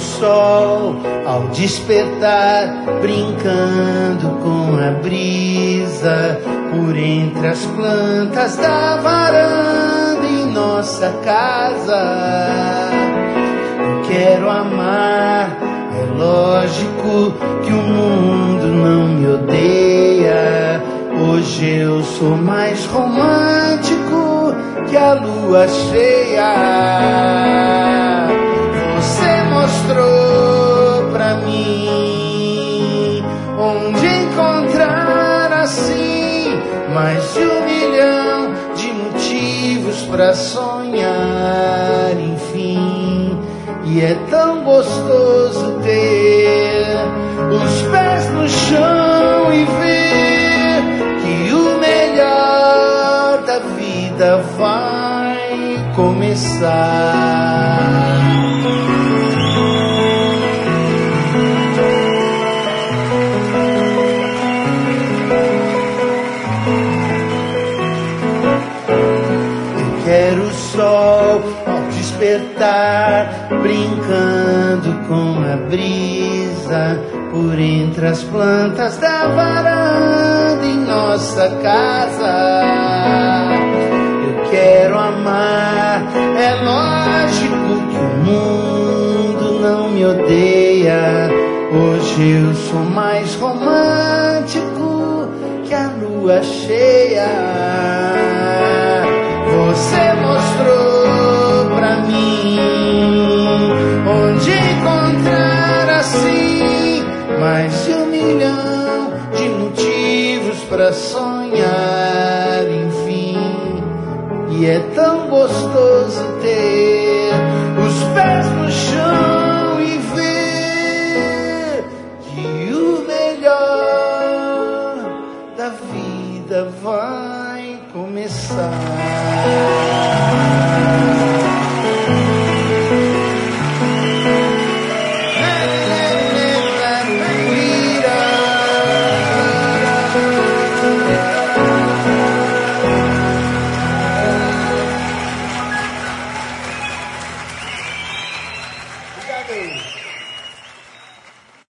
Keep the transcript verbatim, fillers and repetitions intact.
sol ao despertar, brincando com a brisa por entre as plantas da varanda em nossa casa. Eu quero amar, é lógico que o mundo não me odeia. Hoje eu sou mais romântico que a lua cheia. Você mostrou pra mim onde encontrar assim mais de um milhão de motivos pra sonhar, enfim. E é tão gostoso ter os pés no chão e ver que o melhor da vida vai começar. Eu quero o sol ao despertar, brincando com a brisa por entre as plantas da varanda em nossa casa. Eu quero amar, é lógico que o mundo não me odeia. Hoje eu sou mais romântico que a lua cheia. Você mostrou pra mim onde encontrar assim mais de um milhão de motivos pra sonhar, enfim. E é tão gostoso ter os pés no chão e ver que o melhor da vida vai começar.